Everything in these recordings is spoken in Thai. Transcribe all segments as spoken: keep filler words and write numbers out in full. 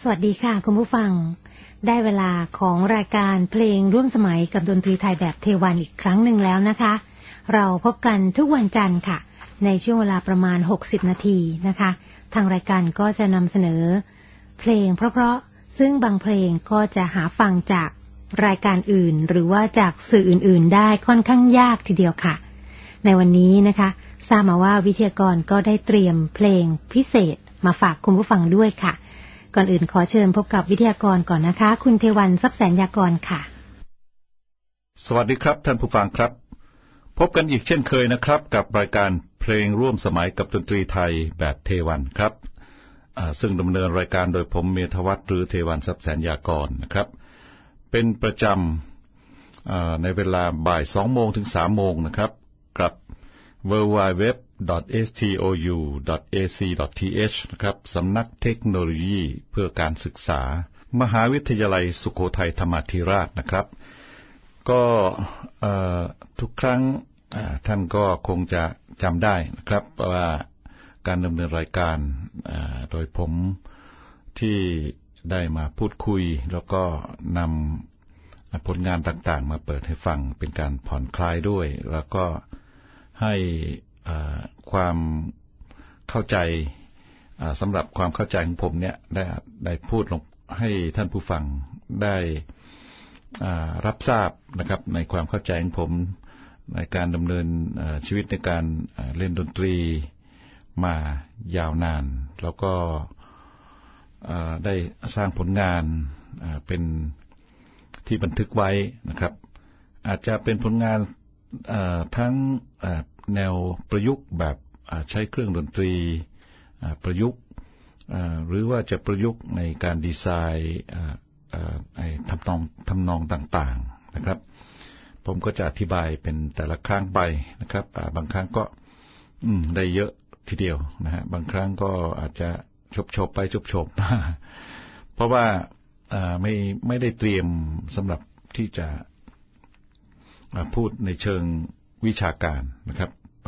สวัสดีค่ะคุณผู้ฟังได้เวลาของรายการเพลงร่วมสมัยกับดนตรีไทยแบบเทวันอีกครั้งหนึ่งแล้วนะคะเราพบกันทุกวันจันทร์ค่ะในช่วงเวลาประมาณหกสิบนาทีนะคะทางรายการก็จะนำเสนอเพลงเพราะๆซึ่งบางเพลงก็จะหาฟังจากรายการอื่นหรือว่าจากสื่ออื่นๆได้ค่อนข้างยากทีเดียวค่ะในวันนี้นะคะทราบมาว่าวิทยากรก็ได้เตรียมเพลงพิเศษมาฝากคุณผู้ฟังด้วยค่ะก่อนอื่นขอเชิญพบกับวิทยากรก่อนนะคะคุณเทวันทรัพย์แสนยากรค่ะสวัสดีครับท่านผู้ฟังครับพบกันอีกเช่นเคยนะครับกับรายการเพลงร่วมสมัยกับดนตรีไทยแบบเทวันครับซึ่งดำเนินรายการโดยผมเมธวัฒน์หรือเทวันทรัพย์แสนยากรนะครับเป็นประจำในเวลาบ่ายสองโมงถึงสามโมงนะครับกับ ดับเบิลยู ดับเบิลยู ดับเบิลยู ดอท เอส ที โอ ยู ดอท เอ ซี ดอท ที เอช นะครับสำนักเทคโนโลยีเพื่อการศึกษามหาวิทยาลัยสุโขทัยธรรมาธิราชนะครับก็ทุกครั้งท่านก็คงจะจำได้นะครับว่าการดำเนินรายการโดยผมที่ได้มาพูดคุยแล้วก็นำผลงานต่างๆมาเปิดให้ฟังเป็นการผ่อนคลายด้วยแล้วก็ให้ความเข้าใจสำหรับความเข้าใจของผมเนี่ยได้ได้พูดลงให้ท่านผู้ฟังได้รับทราบนะครับในความเข้าใจของผมในการดำเนินชีวิตในการเล่นดนตรีมายาวนานแล้วก็ได้สร้างผลงานเป็นที่บันทึกไว้นะครับอาจจะเป็นผลงานทั้งแนวประยุกต์แบบใช้เครื่องดนตรีประยุกต์หรือว่าจะประยุกต์ในการดีไซน์ทำนองทำนองต่างๆนะครับผมก็จะอธิบายเป็นแต่ละครั้งไปนะครับบางครั้งก็ได้เยอะทีเดียวนะฮะบางครั้งก็อาจจะชบๆไปชบๆมาเพราะว่าไม่ไม่ได้เตรียมสำหรับที่จะพูดในเชิงวิชาการนะครับ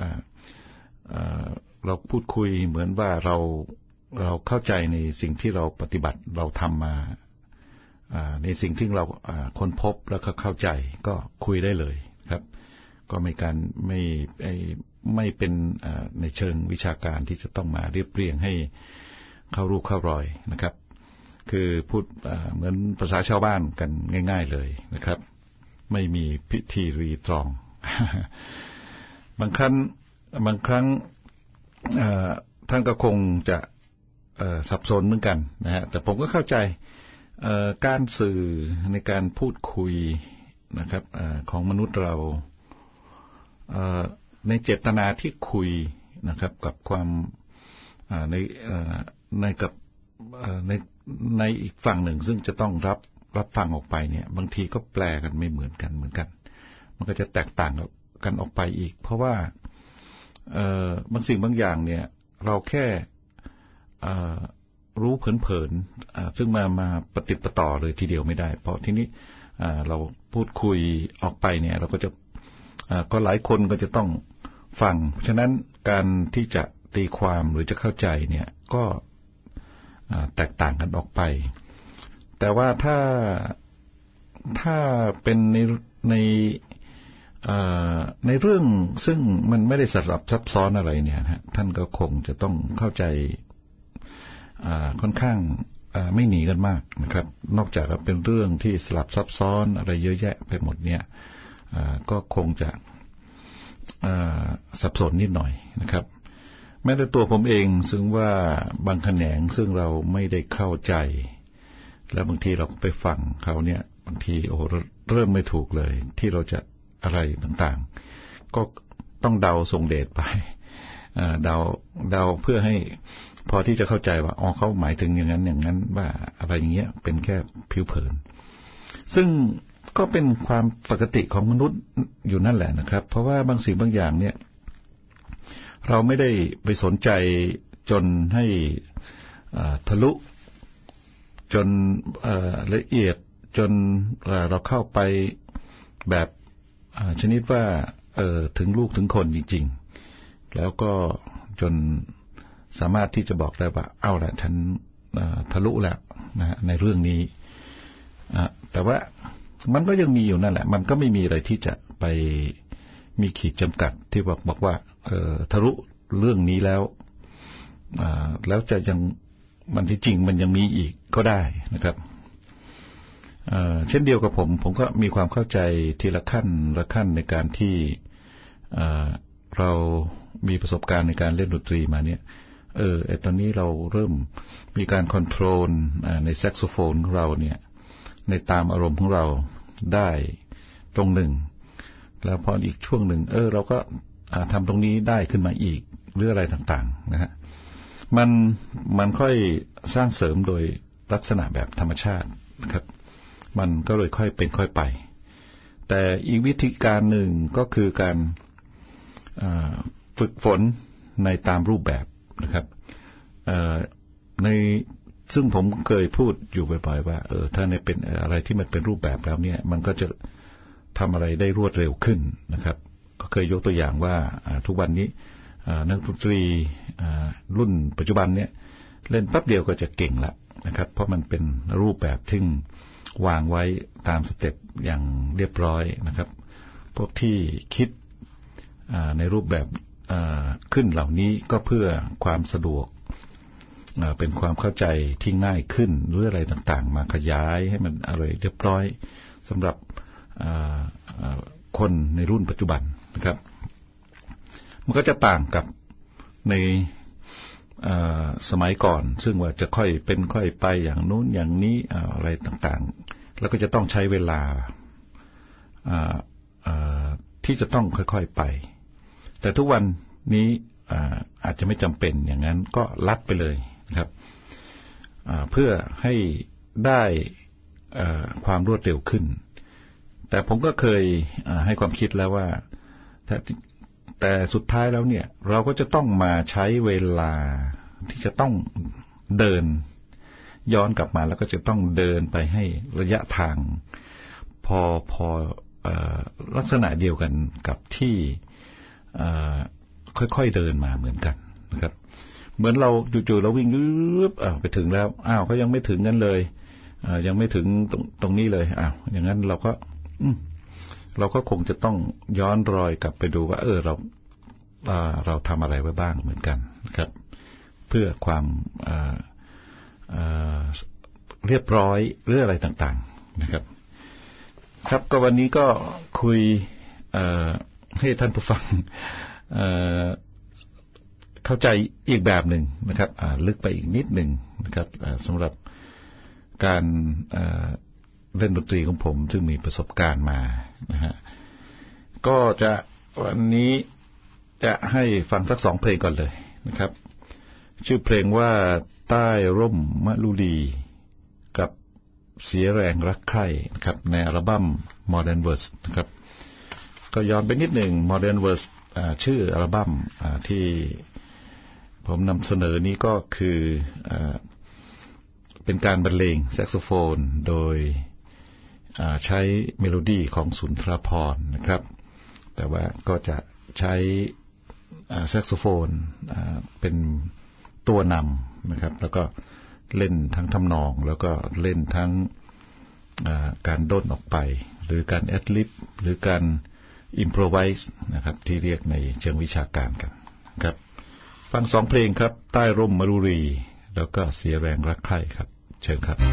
เราพูดคุยเหมือนว่าเราเราเข้าใจในสิ่งที่เราปฏิบัติเราทำมาในสิ่งที่เราค้นพบแล้วก็เข้าใจก็คุยได้เลยครับก็ไม่การไม่ไม่เป็นในเชิงวิชาการที่จะต้องมาเรียบเรียงให้เข้ารูปเข้ารอยนะครับคือพูดเหมือนภาษาชาวบ้านกันง่ายๆเลยนะครับไม่มีพิธีรีตรอง บางครั้งบางครั้งท่านก็คงจะสับสนเหมือนกันนะฮะแต่ผมก็เข้าใจการสื่อในการพูดคุยนะครับของมนุษย์เราในเจตนาที่คุยนะครับกับความในในกับในในอีกฝั่งหนึ่งซึ่งจะต้องรับรับฟังออกไปเนี่ยบางทีก็แปลกันไม่เหมือนกันเหมือนกันมันก็จะแตกต่างกันออกไปอีกเพราะว่าบางสิ่งบางอย่างเนี่ยเราแค่รู้เผินๆซึ่งมามาปฏิปต่อเลยทีเดียวไม่ได้เพราะทีนี้เราพูดคุยออกไปเนี่ยเราก็จะก็หลายคนก็จะต้องฟังฉะนั้นการที่จะตีความหรือจะเข้าใจเนี่ยก็แตกต่างกันออกไปแต่ว่าถ้าถ้าเป็นในในในเรื่องซึ่งมันไม่ได้สลับซับซ้อนอะไรเนี่ยฮะท่านก็คงจะต้องเข้าใจค่อนข้างไม่หนีกันมากนะครับนอกจากเป็นเรื่องที่สลับซับซ้อนอะไรเยอะแยะไปหมดเนี่ยก็คงจะสับสนนิดหน่อยนะครับแม้แต่ตัวผมเองซึ่งว่าบางแขนงซึ่งเราไม่ได้เข้าใจแล้วบางทีเราไปฟังเขาเนี่ยบางทีโอ้เริ่มไม่ถูกเลยที่เราจะอะไรต่างๆก็ต้องเดาทรงเดชไปเดาเดาเพื่อให้พอที่จะเข้าใจว่าอ๋อเขาหมายถึงอย่างนั้นอย่างนั้นว่าอะไรอย่างเงี้ยเป็นแค่ผิวเผินซึ่งก็เป็นความปกติของมนุษย์อยู่นั่นแหละนะครับเพราะว่าบางสิ่งบางอย่างเนี่ยเราไม่ได้ไปสนใจจนให้ทะลุจนละเอียดจนเราเข้าไปแบบชนิดว่าถึงลูกถึงคนจริงๆแล้วก็จนสามารถที่จะบอกได้ว่าเอาละฉันทะลุแล้วนะฮะในเรื่องนี้แต่ว่ามันก็ยังมีอยู่นั่นแหละมันก็ไม่มีอะไรที่จะไปมีขีดจำกัดที่บอกบอกว่าเออทะลุเรื่องนี้แล้วแล้วจะยังมันที่จริงมันยังมีอีกก็ได้นะครับเช่นเดียวกับผมผมก็มีความเข้าใจทีละขั้นละขั้นในการที่เรามีประสบการณ์ในการเล่นดนตรีมาเนี่ยเออไอตอนนี้เราเริ่มมีการคอนโทรลในแซกโซโฟนของเราเนี่ยในตามอารมณ์ของเราได้ตรงหนึ่งแล้วพออีกช่วงหนึ่งเออเราก็ทำตรงนี้ได้ขึ้นมาอีกหรืออะไรต่างๆนะฮะมันมันค่อยสร้างเสริมโดยลักษณะแบบธรรมชาตินะครับมันก็เลยค่อยเป็นค่อยไปแต่อีกวิธีการหนึ่งก็คือการฝึกฝนในตามรูปแบบนะครับในซึ่งผมเคยพูดอยู่บ่อยๆว่าเออถ้าในเป็นอะไรที่มันเป็นรูปแบบแล้วเนี่ยมันก็จะทำอะไรได้รวดเร็วขึ้นนะครับก็เคยยกตัวอย่างว่าทุกวันนี้นักดนตรีรุ่นปัจจุบันเนี่ยเล่นแป๊บเดียวก็จะเก่งละนะครับเพราะมันเป็นรูปแบบที่วางไว้ตามสเต็ปอย่างเรียบร้อยนะครับพวกที่คิดในรูปแบบขึ้นเหล่านี้ก็เพื่อความสะดวกเป็นความเข้าใจที่ง่ายขึ้นหรืออะไรต่างๆมาขยายให้มันอะไรเรียบร้อยสำหรับคนในรุ่นปัจจุบันนะครับมันก็จะต่างกับในสมัยก่อนซึ่งว่าจะค่อยเป็นค่อยไปอย่างนู้นอย่างนี้อะไรต่างๆแล้วก็จะต้องใช้เวลาที่จะต้องค่อยๆไปแต่ทุกวันนี้อาจจะไม่จำเป็นอย่างนั้นก็ลัดไปเลยนะครับเพื่อให้ได้ความรวดเร็วขึ้นแต่ผมก็เคยให้ความคิดแล้วว่าแต่สุดท้ายแล้วเนี่ยเราก็จะต้องมาใช้เวลาที่จะต้องเดินย้อนกลับมาแล้วก็จะต้องเดินไปให้ระยะทางพอพอลักษณะเดียวกันกับที่ค่อยๆเดินมาเหมือนกันนะครับเหมือนเราจู่ๆเราวิ่งปึ๊บอ้าวไปถึงแล้วอ้าวก็ยังไม่ถึงนั้นเลยยังไม่ถึงตรงตรงนี้เลยอ้าวอย่างนั้นเราก็เราก็คงจะต้องย้อนรอยกลับไปดูว่าเออเราเราทำอะไรไว้บ้างเหมือนกันนะครับเพื่อความเรียบร้อยหรืออะไรต่างๆนะครับครับก็วันนี้ก็คุยให้ท่านผู้ฟังเข้าใจอีกแบบหนึ่งนะครับลึกไปอีกนิดหนึ่งนะครับสำหรับการเล่นดนตรีของผมซึ่งมีประสบการณ์มานะฮะก็จะวันนี้จะให้ฟังสักสองเพลงก่อนเลยนะครับชื่อเพลงว่าใต้ร่มมะลุลีกับเสียแรงรักใคร่นะครับในอัลบั้ม Modern Verse นะครับก็ย้อนไปนิดหนึ่ง Modern Verse ชื่ออัลบั้มที่ผมนำเสนอนี้ก็คือเป็นการบรรเลงแซกโซโฟนโดยใช้เมโลดี้ของสุนทรภรณ์นะครับแต่ว่าก็จะใช้แซกโซโฟนเป็นตัวนำนะครับแล้วก็เล่นทั้งทำนองแล้วก็เล่นทั้งการด้นออกไปหรือการแอดลิปหรือการอิมโพรไวส์นะครับที่เรียกในเชิงวิชาการกันครับฟังสองเพลงครับใต้ร่มมะรุรีแล้วก็เสียแรงรักใคร่ครับเชิญครับ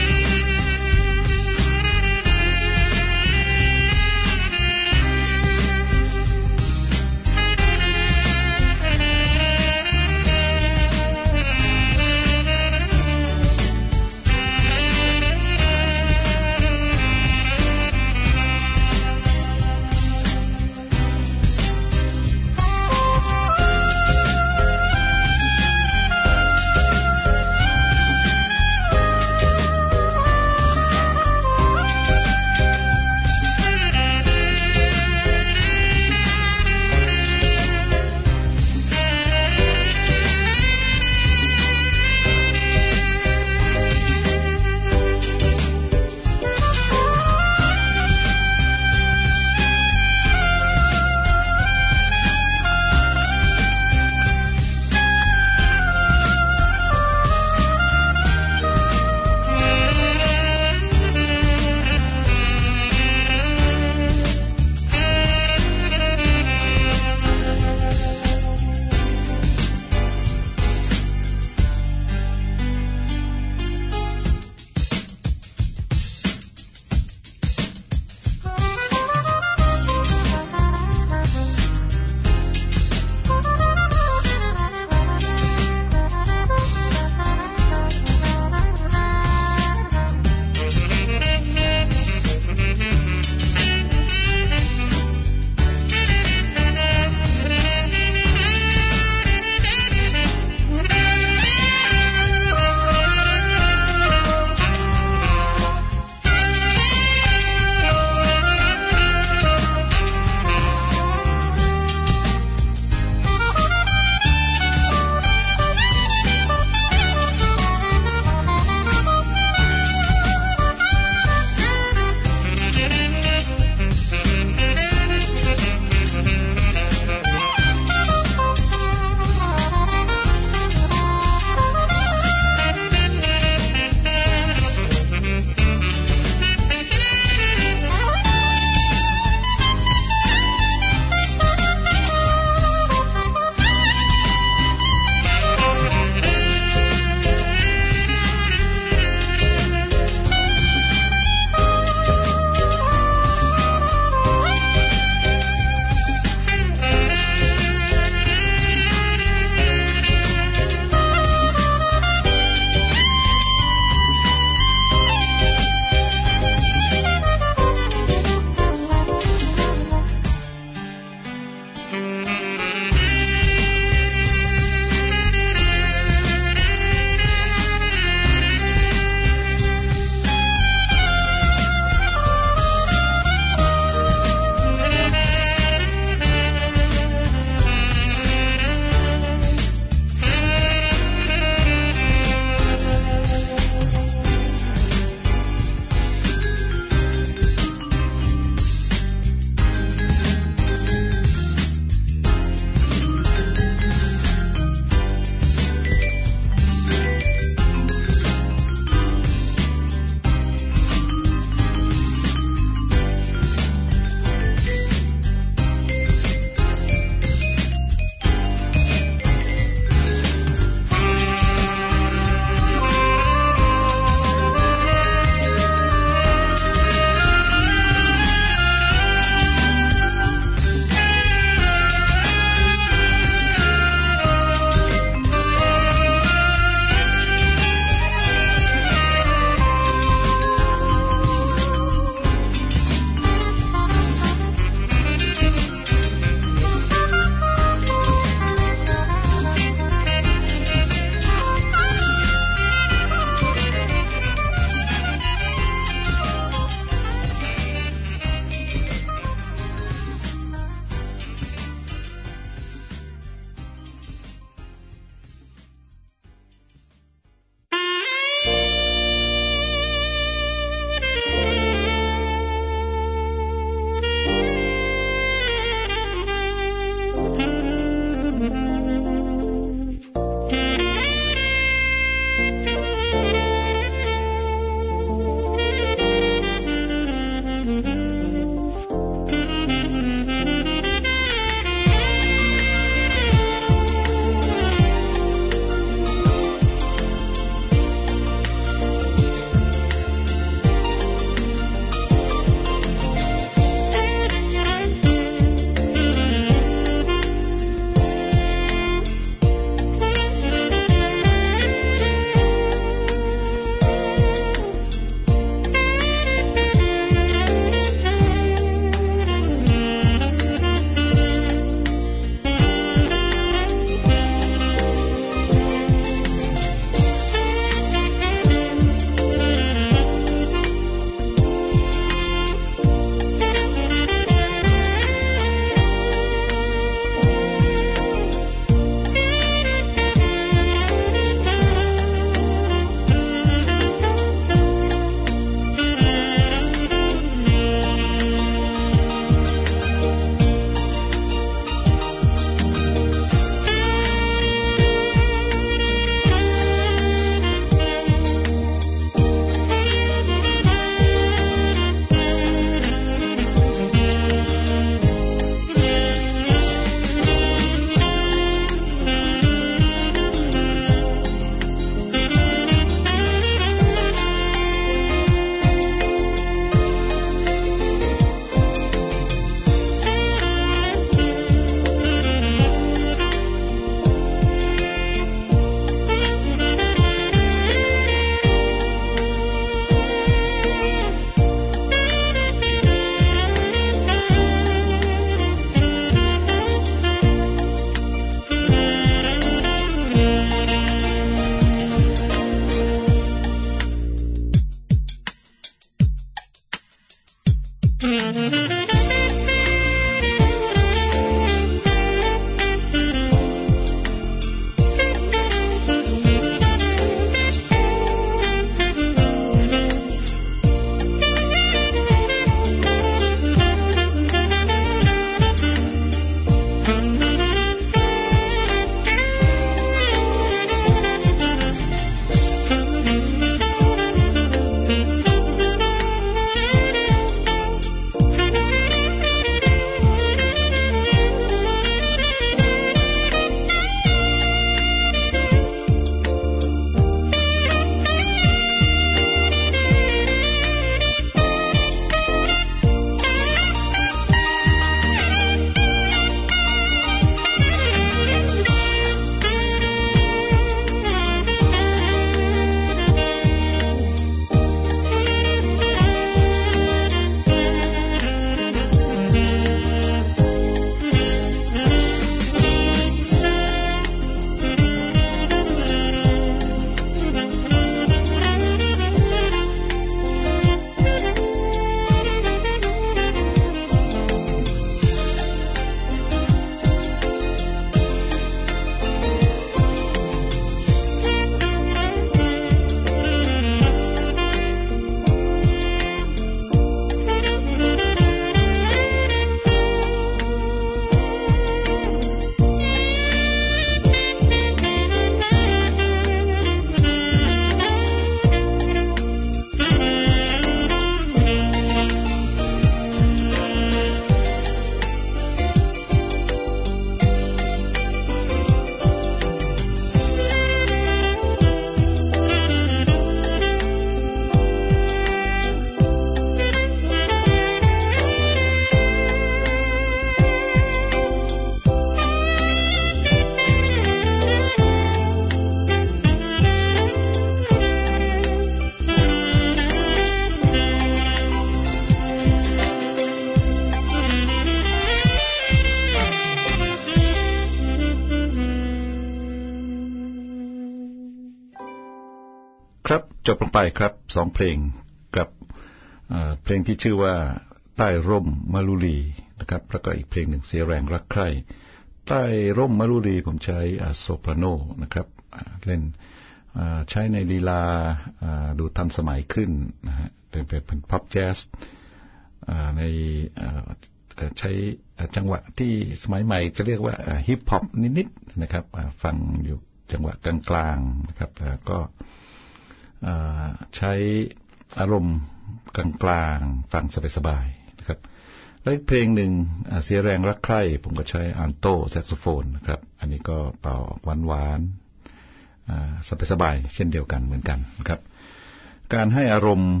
ครับจบลงไปครับสองเพลงกับเพลงที่ชื่อว่าใต้ร่มมะลุลีนะครับแล้วก็อีกเพลงหนึ่งเสียแรงรักใคร่ใต้ร่มมะลุลีผมใช้โซปราโนนะครับเล่นใช้ในลีลาดูทันสมัยขึ้นนะฮะเป็นเป็นพ็อปแจ๊สในใช้จังหวะที่สมัยใหม่จะเรียกว่าฮิปฮอปนิดๆนะครับฟังอยู่จังหวะกลางๆนะครับก็ใช้อารมณ์กลางๆฟังสบายๆนะครับและอีกเพลงหนึ่งเสียแรงรักใคร่ผมก็ใช้อัลโตแซกโซโฟนนะครับอันนี้ก็เป่าหวานๆสบายๆเช่นเดียวกันเหมือนกันนะครับการให้อารมณ์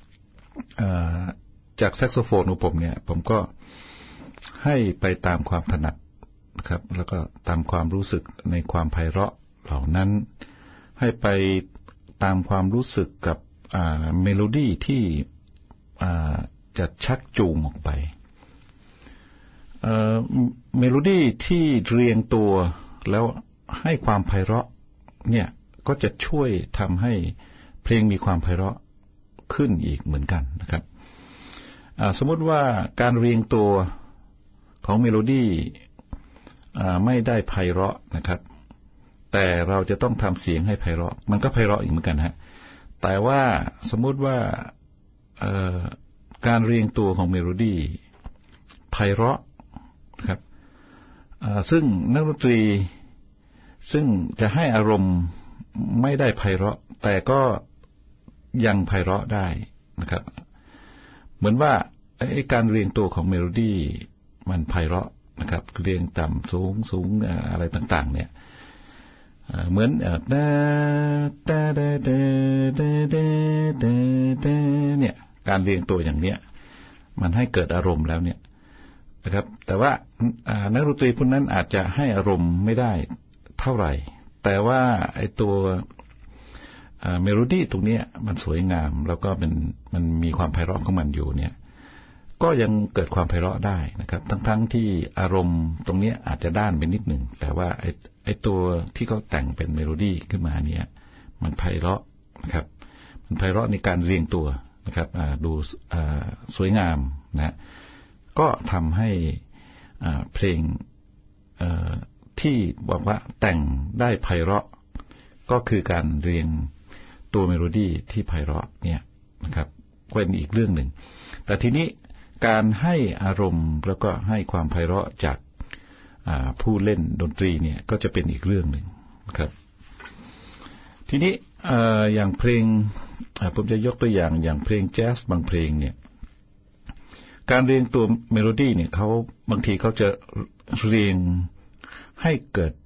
จากแซกโซโฟนของผมเนี่ยผมก็ให้ไปตามความถนัดนะครับแล้วก็ตามความรู้สึกในความไพเราะเหล่านั้นให้ไปตามความรู้สึกกับเมโลดี้ที่จะชักจูงออกไปเมโลดี้ที่เรียงตัวแล้วให้ความไพเราะเนี่ยก็จะช่วยทำให้เพลงมีความไพเราะขึ้นอีกเหมือนกันนะครับสมมติว่าการเรียงตัวของเมโลดี้ไม่ได้ไพเราะนะครับแต่เราจะต้องทำเสียงให้ไพเราะมันก็ไพเราะอีกเหมือนกันฮะแต่ว่าสมมติว่าการเรียงตัวของเมโลดี้ไพเราะครับซึ่งนักดนตรีซึ่งจะให้อารมณ์ไม่ได้ไพเราะแต่ก็ยังไพเราะได้นะครับเหมือนว่าไอ้การเรียงตัวของเมโลดี้มันไพเราะนะครับเรียงต่ำสูงสูงอะไรต่างๆเนี่ยเหมือนดาดาดาดาดาดาดาดาเนี่ยการเรียงตัวอย่างเนี้ยมันให้เกิดอารมณ์แล้วเนี่ยนะครับแต่ว่านักดนตรีพวกนั้นอาจจะให้อารมณ์ไม่ได้เท่าไหร่แต่ว่าไอ้ตัวเมโลดี้ตรงนี้มันสวยงามแล้วก็มันมันมีความไพเราะของมันอยู่เนี่ยก็ยังเกิดความไพเราะได้นะครับทั้งๆที่อารมณ์ตรงนี้อาจจะด้านไปนิดหนึ่งแต่ว่าไอ้ไอ้ตัวที่เขาแต่งเป็นเมโลดี้ขึ้นมาเนี่ยมันไพเราะนะครับมันไพเราะในการเรียงตัวนะครับดูสวยงามนะก็ทำให้เพลงที่บอกว่าแต่งได้ไพเราะก็คือการเรียงตัวเมโลดี้ที่ไพเราะเนี่ยนะครับเป็นอีกเรื่องหนึ่งแต่ทีนี้การให้อารมณ์แล้วก็ให้ความไพเราะจากผู้เล่นดนตรีเนี่ยก็จะเป็นอีกเรื่องหนึ่งครับทีนี้อย่างเพลงผมจะยกตัวอย่างอย่างเพลงแจ๊สบางเพลงเนี่ยการเรียงตัวเมโลดี้เนี่ยเขาบางทีเขาจะเรียงให้เกิด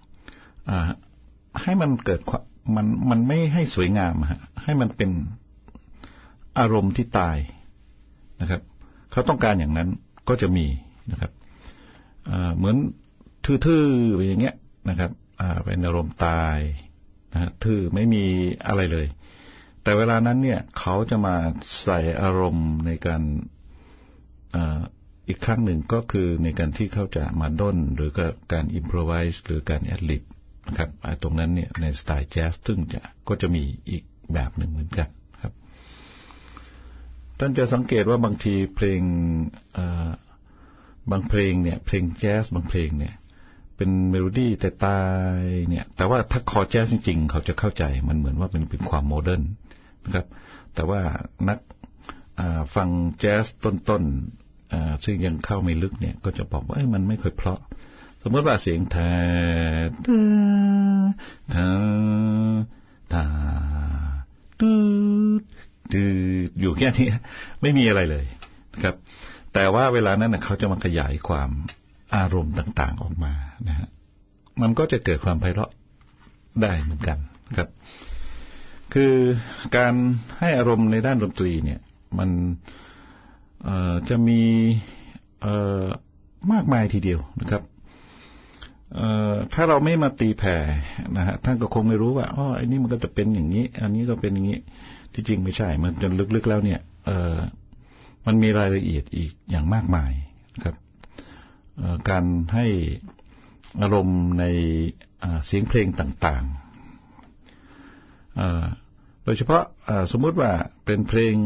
ให้มันเกิดมันมันไม่ให้สวยงามฮะให้มันเป็นอารมณ์ที่ตายนะครับเขาต้องการอย่างนั้นก็จะมีนะครับเหมือนทื่อๆไปอย่างเงี้ยนะครับเป็นอารมณ์ตายนะทื่อไม่มีอะไรเลยแต่เวลานั้นเนี่ยเขาจะมาใส่อารมณ์ในการอีกครั้งหนึ่งก็คือในการที่เขาจะมาด้นหรือการอิมโพรไวส์หรือการแอดลิบนะครับตรงนั้นเนี่ยในสไตล์แจ๊สซึ่งจะก็จะมีอีกแบบหนึ่งเหมือนกันครับท่านจะสังเกตว่าบางทีเพลงบางเพลงเนี่ยเพลงแจ๊สบางเพลงเนี่ยเป็นเมโลดี้แต่ตายเนี่ยแต่ว่าถ้าคอแจ๊สจริงๆเขาจะเข้าใจมันเหมือนว่าเป็นเป็นความโมเดิร์นนะครับแต่ว่านักฟังแจ๊สต้นๆซึ่งยังเข้าไม่ลึกเนี่ยก็จะบอกว่ามันไม่ค่อยเพราะสมมติว่าเสียงแทตทาตาตูตูอยู่แค่นี้ไม่มีอะไรเลยนะครับแต่ว่าเวลานั้นเขาจะมาขยายความอารมณ์ต่างๆออกมานะฮะมันก็จะเกิดความไพเราะได้เหมือนกันครับคือการให้อารมณ์ในด้านดนตรีเนี่ยมันจะมีมากมายทีเดียวนะครับถ้าเราไม่มาตีแผ่นะฮะท่านก็คงไม่รู้ว่าอ๋อไอ้นี่มันก็จะเป็นอย่างนี้อันนี้ก็เป็นอย่างนี้ที่จริงไม่ใช่มันจนลึกๆแล้วเนี่ยมันมีรายละเอียดอีกอย่างมากมายนะครับการให้อารมณ์ในเสียงเพลงต่างๆโดยเฉพาะสมมุติว่าเป็นเพลง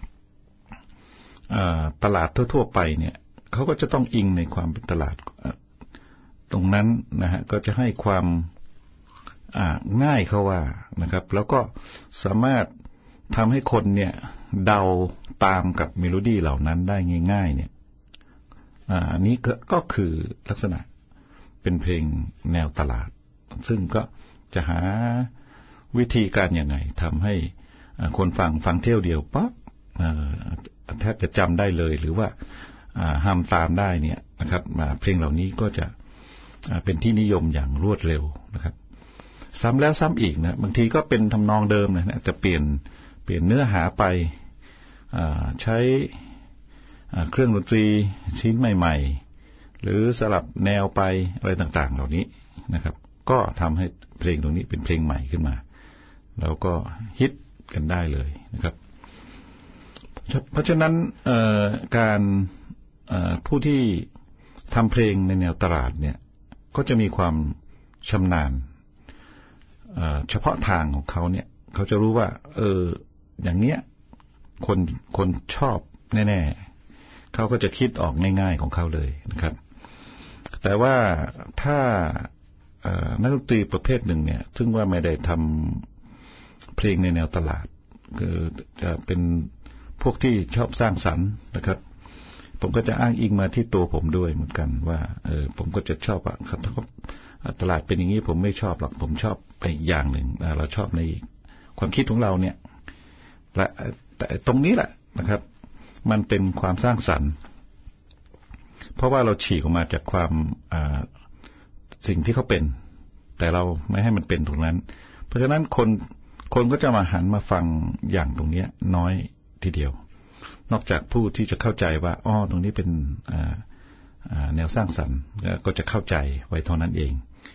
ตลาดทั่วๆไปเนี่ยเขาก็จะต้องอิงในความเป็นตลาดตรงนั้นนะฮะก็จะให้ความง่ายเขาว่านะครับแล้วก็สามารถทำให้คนเนี่ยเดาตามกับเมโลดี้เหล่านั้นได้ง่ายๆเนี่ยอันนี้ก็คือลักษณะเป็นเพลงแนวตลาดซึ่งก็จะหาวิธีการยังไงทำให้คนฟังฟังเที่ยวเดียวปั๊บแทบจะจำได้เลยหรือว่าห้ามตามได้เนี่ยนะครับเพลงเหล่านี้ก็จะเป็นที่นิยมอย่างรวดเร็วนะครับซ้ำแล้วซ้ำอีกนะบางทีก็เป็นทำนองเดิมนะแต่เปลี่ยนเปลี่ยนเนื้อหาไปใช้เครื่องดนตรีชิ้นใหม่ๆหรือสลับแนวไปอะไรต่างๆเหล่านี้นะครับก็ทำให้เพลงตรงนี้เป็นเพลงใหม่ขึ้นมาแล้วก็ฮิตกันได้เลยนะครับเพราะฉะนั้นการผู้ที่ทำเพลงในแนวตลาดเนี่ยก็จะมีความชำนาญเฉพาะทางของเขาเนี่ยเขาจะรู้ว่าเอออย่างเนี้ยคนคนชอบแน่ๆเขาก็จะคิดออกง่ายๆของเขาเลยนะครับแต่ว่าถ้านักดนตรีประเภทหนึ่งเนี่ยซึ่งว่าไม่ได้ทำเพลงในแนวตลาดคือจะเป็นพวกที่ชอบสร้างสรรค์นะครับผมก็จะอ้างอิงมาที่ตัวผมด้วยเหมือนกันว่าเออผมก็จะชอบอ่ะถ้าตลาดเป็นอย่างนี้ผมไม่ชอบหรอกผมชอบไปอย่างหนึ่งเราชอบในความคิดของเราเนี่ยและแต่ตรงนี้แหละนะครับมันเป็นความสร้างสรรค์เพราะว่าเราฉีกออกมาจากความสิ่งที่เขาเป็นแต่เราไม่ให้มันเป็นตรงนั้นเพราะฉะนั้นคนคนก็จะมาหันมาฟังอย่างตรงนี้น้อยทีเดียวนอกจากผู้ที่จะเข้าใจว่าอ๋อตรงนี้เป็นแนวสร้างสรรค์ก็จะเข้าใจไว้เท่านั้นเอง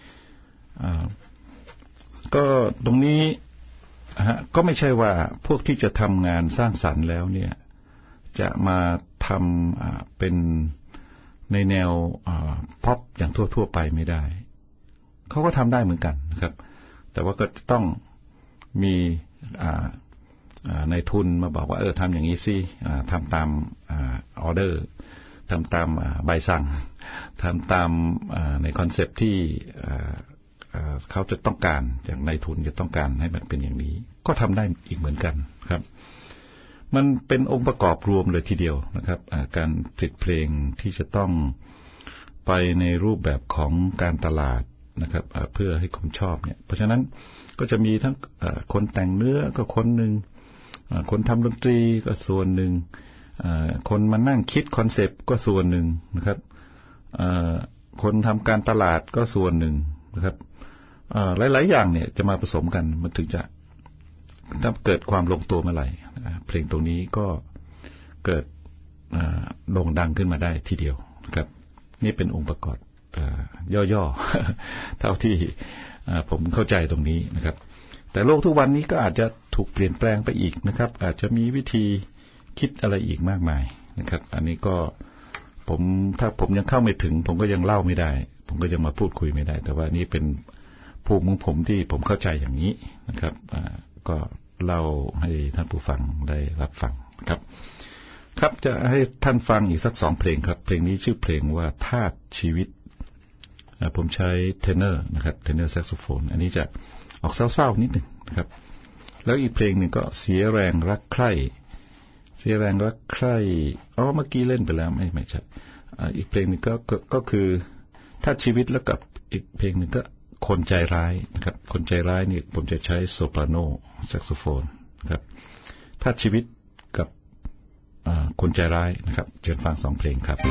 ก็ตรงนี้ก็ไม่ใช่ว่าพวกที่จะทำงานสร้างสรรค์แล้วเนี่ยจะมาทำเป็นในแนวพ็อปอย่างทั่วๆไปไม่ได้เขาก็ทำได้เหมือนกันนะครับแต่ว่าก็ต้องมีในทุนมาบอกว่าเออทำอย่างนี้สิทำตามออเดอร์ทำตามใบสั่งทำตามในคอนเซปต์ที่เขาจะต้องการอย่างในทุนจะต้องการให้มันเป็นอย่างนี้ก็ทำได้อีกเหมือนกันครับมันเป็นองค์ประกอบรวมเลยทีเดียวนะครับการผลิตเพลงที่จะต้องไปในรูปแบบของการตลาดนะครับเพื่อให้คนชอบเนี่ยเพราะฉะนั้นก็จะมีทั้งคนแต่งเนื้อก็คนหนึ่งคนทำดนตรีก็ส่วนหนึ่งคนมานั่งคิดคอนเซปต์ก็ส่วนหนึ่งนะครับคนทำการตลาดก็ส่วนหนึ่งนะครับหลายๆอย่างเนี่ยจะมาผสมกันมันถึงจะถ้าเกิดความลงตัวเมื่อไหร่เพลงตรงนี้ก็เกิดโด่งดังขึ้นมาได้ทีเดียวนะครับนี่เป็นองค์ประกอบย่อๆเท่าที่ผมเข้าใจตรงนี้นะครับแต่โลกทุกวันนี้ก็อาจจะถูกเปลี่ยนแปลงไปอีกนะครับอาจจะมีวิธีคิดอะไรอีกมากมายนะครับอันนี้ก็ผมถ้าผมยังเข้าไม่ถึงผมก็ยังเล่าไม่ได้ผมก็ยังมาพูดคุยไม่ได้แต่ว่านี่เป็นภูมิของผมที่ผมเข้าใจอย่างนี้นะครับก็เล่าให้ท่านผู้ฟังได้รับฟังครับครับจะให้ท่านฟังอีกสักสองเพลงครับเพลงนี้ชื่อเพลงว่าธาตุชีวิตผมใช้เทเนอร์นะครับเทเนอร์แซกโซโฟนอันนี้จะออกเศร้าๆนิดหนึ่งนะครับแล้วอีกเพลงหนึ่งก็เสียแรงรักใคร่เสียแรงรักใคร่อ๋อเมื่อกี้เล่นไปแล้วไม่ไม่ใช่อีกเพลงหนึ่งก็ก็คือธาตุชีวิตแล้วกับอีกเพลงหนึ่งก็คนใจร้ายนะครับคนใจร้ายนี่ผมจะใช้โซปราโนแซกโซโฟนครับธาตุชีวิตกับคนใจร้ายนะครับเชิญฟังสองเพลงครับ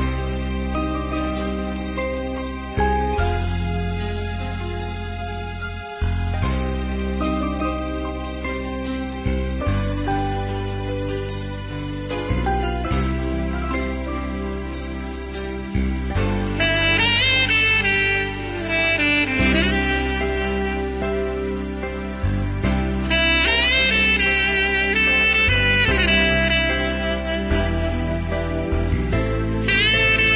「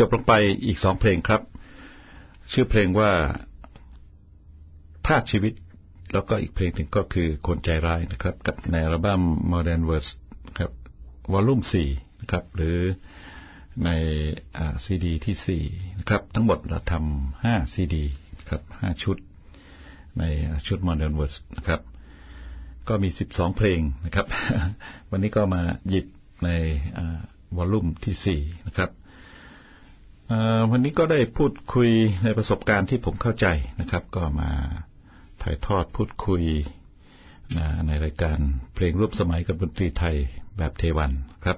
จบลงไปอีกสองเพลงครับชื่อเพลงว่าธาตุชีวิตแล้วก็อีกเพลงหนึ่งก็คือคนใจร้ายนะครับกับในอัลบั้ม Modern Words ครับวอลลุ่มสี่นะครับหรือในซีดีที่สี่นะครับทั้งหมดเราทำห้าซีดีครับห้าชุดในชุด Modern Words นะครับก็มีสิบสองเพลงนะครับ วันนี้ก็มาหยิบในวอลลุ่มที่สี่นะครับวันนี้ก็ได้พูดคุยในประสบการณ์ที่ผมเข้าใจนะครับก็มาถ่ายทอดพูดคุยในรายการเพลงร่วมสมัยกับดนตรีไทยแบบเทวันครับ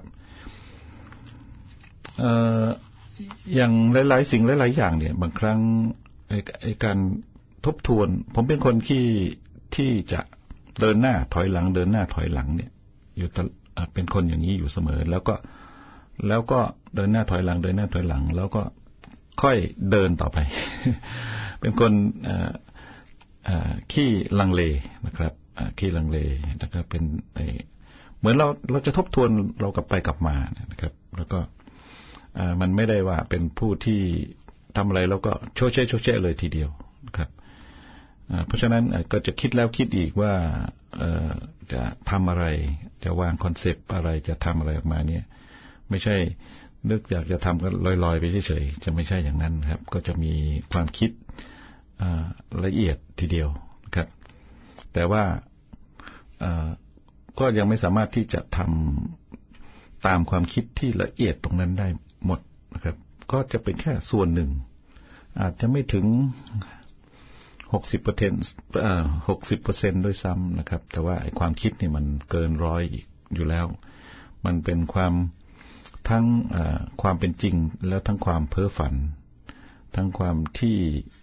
อย่างหลายๆสิ่งหลายๆอย่างเนี่ยบางครั้งไอ้การทบทวนผมเป็นคนที่ที่จะเดินหน้าถอยหลังเดินหน้าถอยหลังเนี่ยอยู่เป็นคนอย่างนี้อยู่เสมอแล้วก็แล้วก็เดินหน้าถอยหลังเดินหน้าถอยหลังแล้วก็ค่อยเดินต่อไป เป็นคนขี้ลังเลนะครับขี้ลังเลนะครับเป็นเหมือนเราเราจะทบทวนเรากลับไปกลับมานะครับแล้วก็มันไม่ได้ว่าเป็นผู้ที่ทำอะไรแล้วก็โชว์เช่โชว์เช่เลยทีเดียวนะครับเพราะฉะนั้นก็จะคิดแล้วคิดอีกว่าจะทำอะไรจะวางคอนเซปต์อะไรจะทำอะไรออกมาเนี่ยไม่ใช่นึกอยากจะทำก็ลอยๆไปเฉยๆจะไม่ใช่อย่างนั้นครับก็จะมีความคิดละเอียดทีเดียวนะครับแต่ว่าก็ยังไม่สามารถที่จะทำตามความคิดที่ละเอียดตรงนั้นได้หมดนะครับก็จะเป็นแค่ส่วนหนึ่งอาจจะไม่ถึงหกสิบเปอร์เซ็นต์หกสิบเปอร์เซ็นต์ด้วยซ้ำนะครับแต่ว่าไอ้ความคิดนี่มันเกินร้อยอยู่แล้วมันเป็นความทั้งความเป็นจริงแล้วทั้งความเพ้อฝันทั้งความที่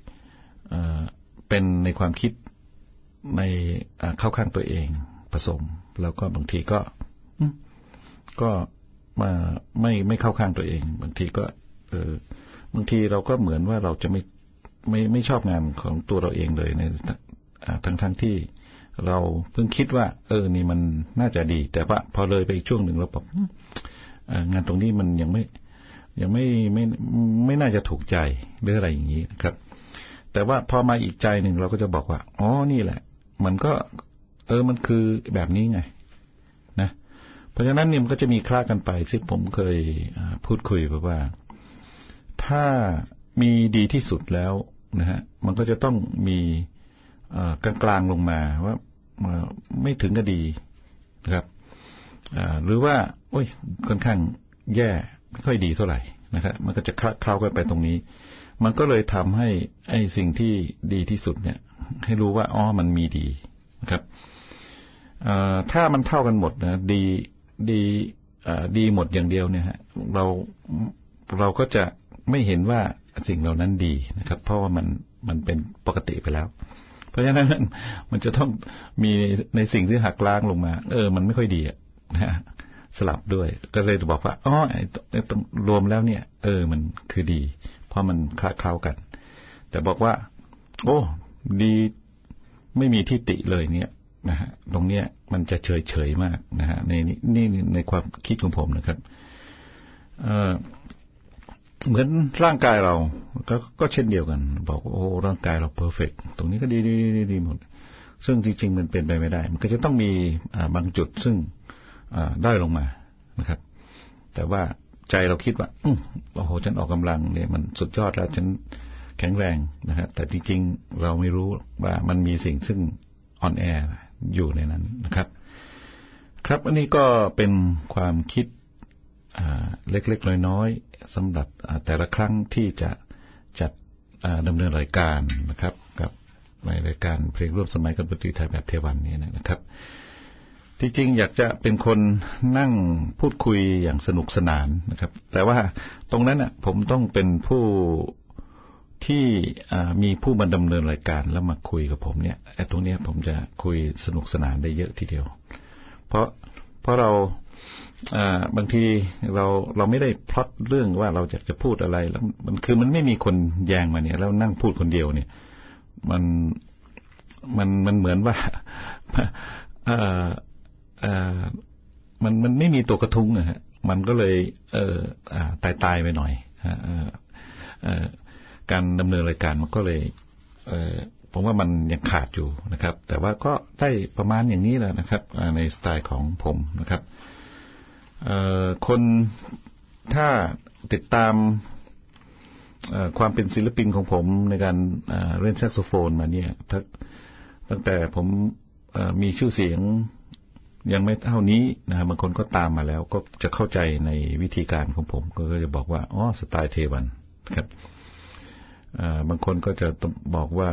เป็นในความคิดในเข้าข้างตัวเองผสมแล้วก็บางทีก็ก็มาไม่ไม่เข้าข้างตัวเองบางทีก็เออบางทีเราก็เหมือนว่าเราจะไม่ไม่ไม่ชอบงานของตัวเราเองเลยในทั้งทั้งที่เราเพิ่งคิดว่าเออนี่มันน่าจะดีแต่ว่าพอเลยไปอีกช่วงหนึ่งเราบอกงานตรงนี้มันยังไม่ยังไม่ไม่ไม่น่าจะถูกใจหรืออะไรอย่างนี้นะครับแต่ว่าพอมาอีกใจหนึ่งเราก็จะบอกว่าอ๋อนี่แหละมันก็เออมันคือแบบนี้ไงนะเพราะฉะนั้นเนี่ยมันก็จะมีคลาดกันไปซึ่งผมเคยพูดคุยไปว่าถ้ามีดีที่สุดแล้วนะฮะมันก็จะต้องมีกลางกลางลงมาว่าไม่ถึงก็ดีนะครับหรือว่าโอ้ยค่อนข้างแย่ไม่ค่อยดีเท่าไหร่นะครับมันก็จะคล้ากันไปตรงนี้มันก็เลยทำให้ไอ้สิ่งที่ดีที่สุดเนี่ยให้รู้ว่าอ๋อมันมีดีนะครับถ้ามันเท่ากันหมดนะดีดีดีหมดอย่างเดียวเนี่ยฮะเราเราก็จะไม่เห็นว่าสิ่งเหล่านั้นดีนะครับเพราะว่ามันมันเป็นปกติไปแล้วเพราะฉะนั้นมันจะต้องมีในสิ่งที่หักล้างลงมาเออมันไม่ค่อยดีนะสลับด้วยก็เลยจะบอกว่าอ๋อรวมแล้วเนี่ยเออมันคือดีเพราะมันคล้าเคล้ากันแต่บอกว่าโอ้ดีไม่มีที่ติเลยเนี่ยนะฮะตรงเนี้ยมันจะเฉยเฉยมากนะฮะในนี่ในความคิดของผมนะครับเอ่อเหมือนร่างกายเราก็ก็เช่นเดียวกันบอกโอ้ร่างกายเราเพอร์เฟกต์ตรงนี้ก็ดีดีดีดีหมดซึ่งจริงๆมันเป็นไปไม่ได้มันก็จะต้องมีบางจุดซึ่งได้ลงมานะครับแต่ว่าใจเราคิดว่าโอ้โหฉันออกกำลังเนี่ยมันสุดยอดแล้วฉันแข็งแรงนะครับแต่จริงๆเราไม่รู้ว่ามันมีสิ่งซึ่งอ่อนแออยู่ในนั้นนะครับครับอันนี้ก็เป็นความคิดเล็กๆน้อยๆสำหรับแต่ละครั้งที่จะจัดดำเนินรายการนะครับกับในรายการเพลงร่วมสมัยกับดนตรีไทยแบบเทวันนี้นะครับที่จริงอยากจะเป็นคนนั่งพูดคุยอย่างสนุกสนานนะครับแต่ว่าตรงนั้นน่ะผมต้องเป็นผู้ที่มีผู้มาดำเนินรายการแล้วมาคุยกับผมเนี่ยไอ้ตรงนี้ผมจะคุยสนุกสนานได้เยอะทีเดียวเพราะเพราะเราบางทีเราเราไม่ได้พล็อตเรื่องว่าเราอยากจะพูดอะไรแล้วมันคือมันไม่มีคนแยงมาเนี่ยแล้วนั่งพูดคนเดียวเนี่ยมันมันมันเหมือนว่าเอ่อเอ่อมันมันไม่มีตัวกระทุ้งนะฮะมันก็เลยเอ่อตายตายไปหน่อยการดำเนินรายการมันก็เลยผมว่ามันยังขาดอยู่นะครับแต่ว่าก็ได้ประมาณอย่างนี้แหละนะครับในสไตล์ของผมนะครับคนถ้าติดตามความเป็นศิลปินของผมในการเล่นแซกโซโฟนมาเนี่ยตั้งแต่ผมมีชื่อเสียงยังไม่เท่านี้นะบางคนก็ตามมาแล้วก็จะเข้าใจในวิธีการของผมก็จะบอกว่าอ๋อสไตล์เทวันครับบางคนก็จะบอกว่า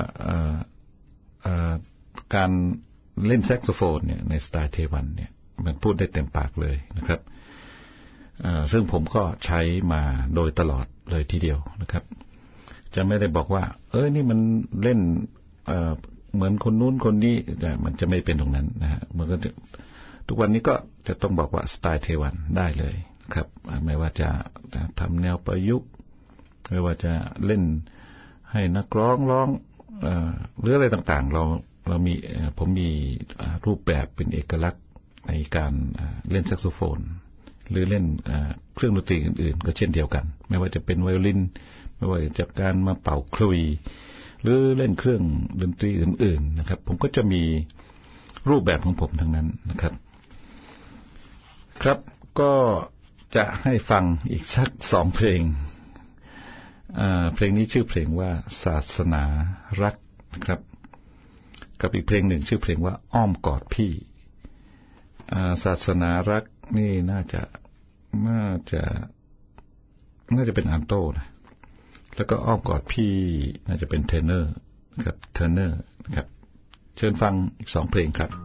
การเล่นแซกโซโฟนเนี่ยในสไตล์เทวันเนี่ยมันพูดได้เต็มปากเลยนะครับซึ่งผมก็ใช้มาโดยตลอดเลยทีเดียวนะครับจะไม่ได้บอกว่าเอ้ยนี่มันเล่นเหมือนคนนู้นคนนี้แต่มันจะไม่เป็นตรงนั้นนะฮะมันก็ทุกวันนี้ก็จะต้องบอกว่าสไตล์เทวันได้เลยครับไม่ว่าจะทำแนวประยุกต์ไม่ว่าจะเล่นให้นักร้องร้องหรืออะไรต่างๆเราเรามีผมมีรูปแบบเป็นเอกลักษณ์ในการเล่นแซกโซโฟนหรือเล่นเครื่องดนตรีอื่นๆก็เช่นเดียวกันไม่ว่าจะเป็นไวโอลินไม่ว่าจะการมาเป่าคลุยหรือเล่นเครื่องดนตรีอื่นๆนะครับผมก็จะมีรูปแบบของผมทั้งนั้นนะครับครับก็จะให้ฟังอีกสักสองเพลงเพลงนี้ชื่อเพลงว่าศาสนารักนะครับกับอีกเพลงหนึ่งชื่อเพลงว่าอ้อมกอดพี่ศาสนารักนี่น่าจะน่าจะน่าจะเป็นอัลโต้นะแล้วก็อ้อมกอดพี่น่าจะเป็นเทเนอร์นะครับเทเนอร์นะครับเชิญฟังอีกสองเพลงครับ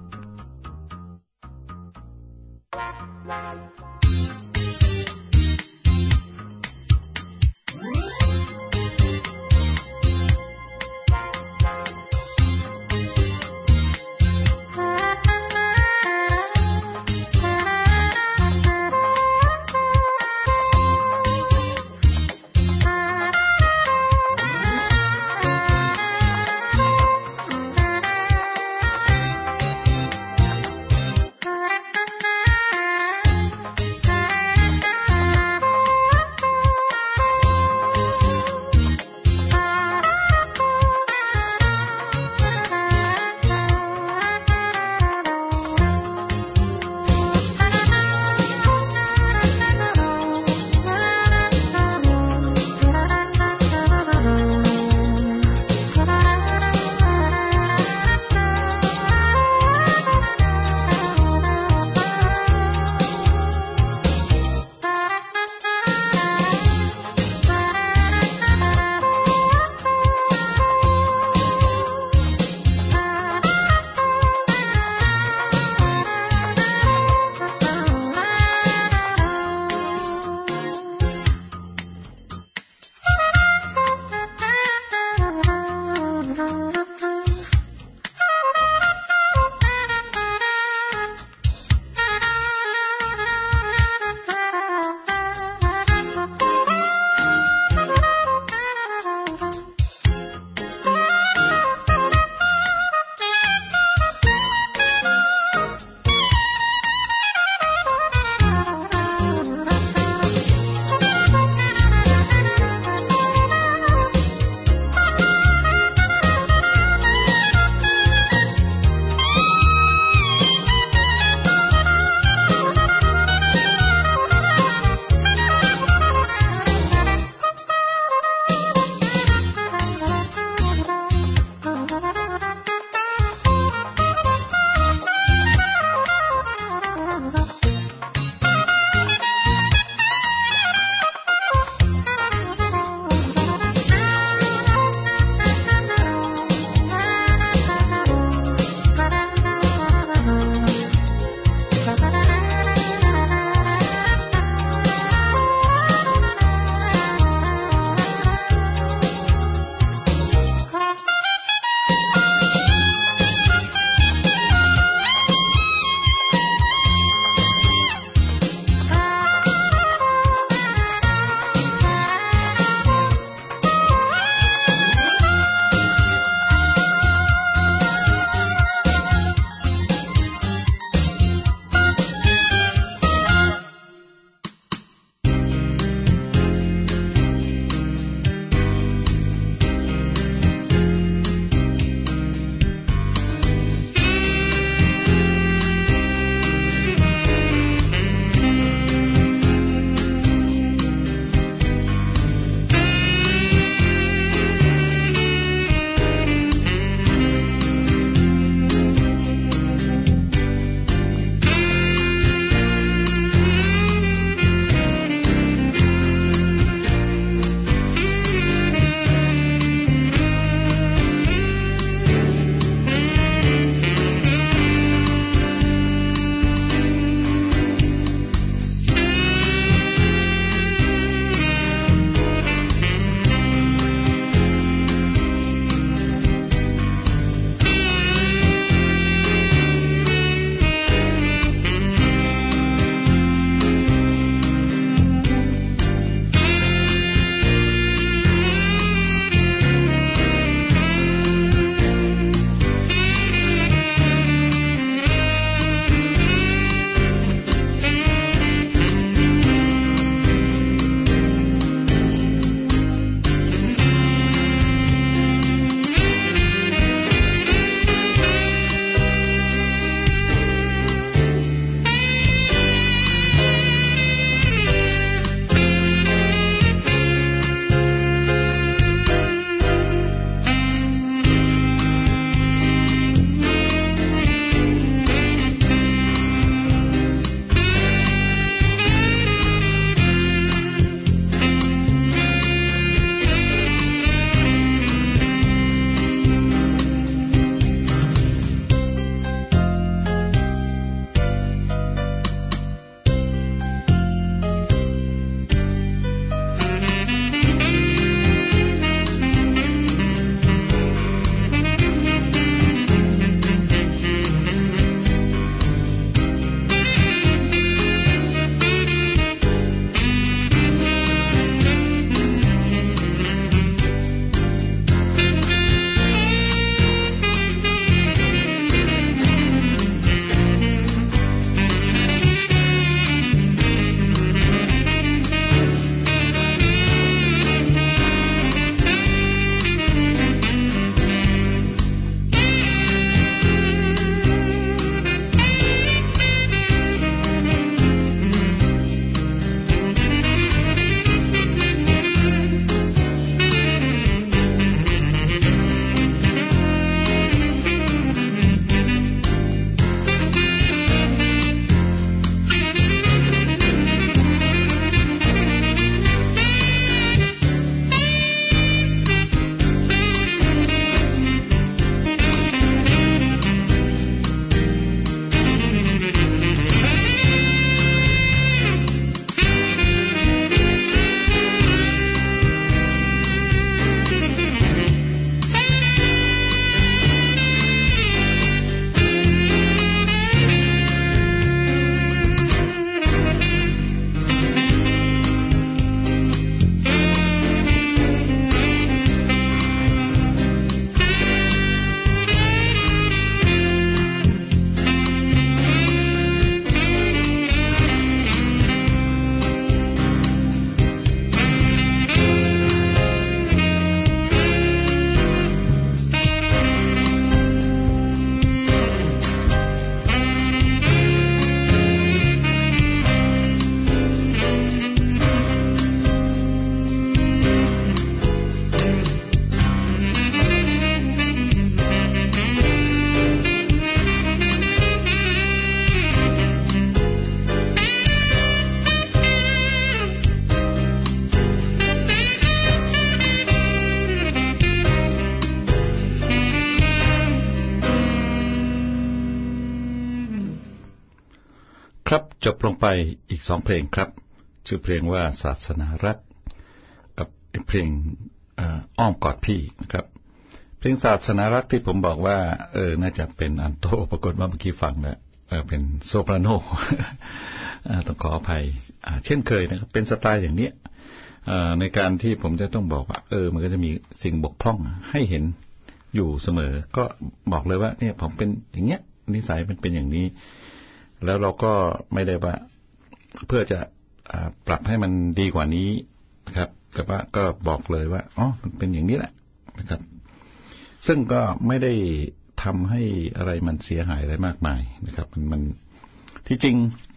ครับจบลงไปอีกสองเพลงครับชื่อเพลงว่าศาสนารักกับเพลงอ้อมกอดพี่นะครับเพลงศาสนารักที่ผมบอกว่าเออน่าจะเป็นอัลโตปรากฏว่าเมื่อกี้ฟังแล้วเออเป็นโซปราโน ต้องขออภัยเช่นเคยนะครับเป็นสไตล์อย่างนี้ในการที่ผมจะต้องบอกว่าเออมันก็จะมีสิ่งบกพร่องให้เห็นอยู่เสมอก็บอกเลยว่าเนี่ยผมเป็นอย่างเงี้ยนิสัยมันเป็นอย่างนี้แล้วเราก็ไม่ได้ว่าเพื่อจะปรับให้มันดีกว่านี้นะครับแต่ว่าก็บอกเลยว่าอ๋อมันเป็นอย่างนี้แหละนะครับซึ่งก็ไม่ได้ทำให้อะไรมันเสียหายอะไรมากมายนะครับมันมันที่จริง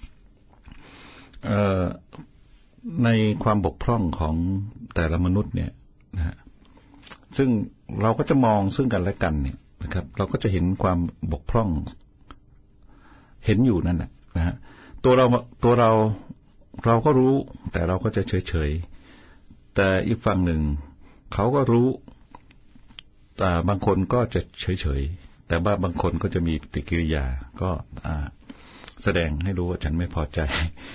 ในความบกพร่องของแต่ละมนุษย์เนี่ยนะฮะซึ่งเราก็จะมองซึ่งกันและกันเนี่ยนะครับเราก็จะเห็นความบกพร่องเห็นอยู่นั่นแหละนะฮะตัวเราตัวเราเราก็รู้แต่เราก็จะเฉยเฉยแต่อีกฝั่งหนึ่งเขาก็รู้แต่บางคนก็จะเฉยเฉยแต่ว่าบางคนก็จะมีปฏิกิริยาก็แสดงให้รู้ว่าฉันไม่พอใจ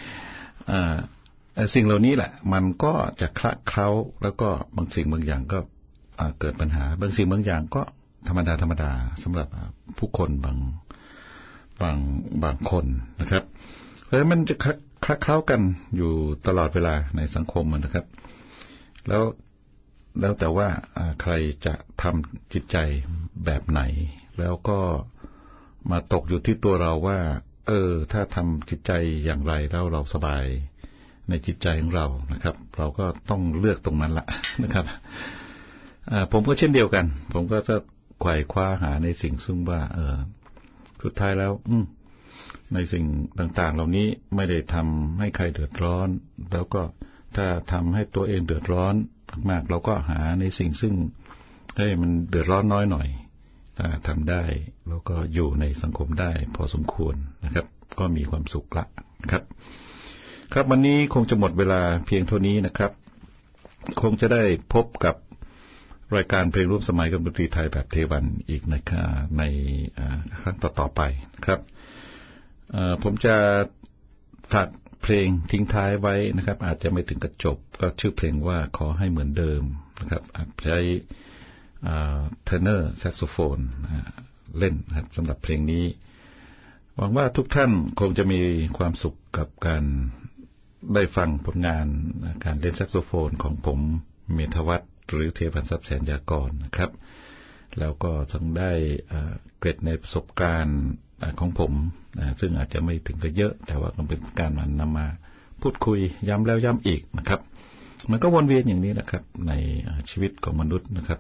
สิ่งเหล่านี้แหละมันก็จะคละเคล้าแล้วก็บางสิ่งบางอย่างก็เกิดปัญหาบางสิ่งบางอย่างก็ธรรมดาธรรมดาสำหรับผู้คนบางบางบางคนนะครับเพราะฉะนั้นมันจะคละเคล้ากันอยู่ตลอดเวลาในสังคมนะครับแล้วแล้วแต่ว่าใครจะทำจิตใจแบบไหนแล้วก็มาตกอยู่ที่ตัวเราว่าเออถ้าทำจิตใจอย่างไรแล้วเราสบายในจิตใจของเรานะครับเราก็ต้องเลือกตรงนั้นละนะครับผมก็เช่นเดียวกันผมก็จะไขว่คว้าหาในสิ่งซึ่งว่าเออสุดท้ายแล้วในสิ่งต่างๆเหล่านี้ไม่ได้ทำให้ใครเดือดร้อนแล้วก็ถ้าทำให้ตัวเองเดือดร้อนมากๆเราก็หาในสิ่งซึ่งให้มันเดือดร้อนน้อยหน่อยถ้าทำได้แล้วก็อยู่ในสังคมได้พอสมควรนะครับก็มีความสุขละครับครับวันนี้คงจะหมดเวลาเพียงเท่านี้นะครับคงจะได้พบกับรายการเพลงร่วมสมัยกับดนตรีไทยแบบเทวันอีกในในครั้งต่อๆไปครับผมจะฝากเพลงทิ้งท้ายไว้นะครับอาจจะไม่ถึงกับจบก็ชื่อเพลงว่าขอให้เหมือนเดิมนะครับใช้เทเนอร์แซกโซโฟนเล่นนะครับสำหรับเพลงนี้หวังว่าทุกท่านคงจะมีความสุขกับการได้ฟังผลงานการเล่นแซกโซโฟนของผมเมธวัฒน์หรือเทวันทรัพย์แสนยากรนะครับแล้วก็ทั้งได้เกร็ดในประสบการณ์ของผมซึ่งอาจจะไม่ถึงกับเยอะแต่ว่าก็เป็นการมันนำมาพูดคุยย้ำแล้วย้ำอีกนะครับมันก็วนเวียนอย่างนี้นะครับในชีวิตของมนุษย์นะครับ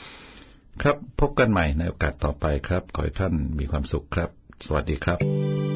ครับพบกันใหม่ในโอกาสต่อไปครับขอให้ท่านมีความสุขครับสวัสดีครับ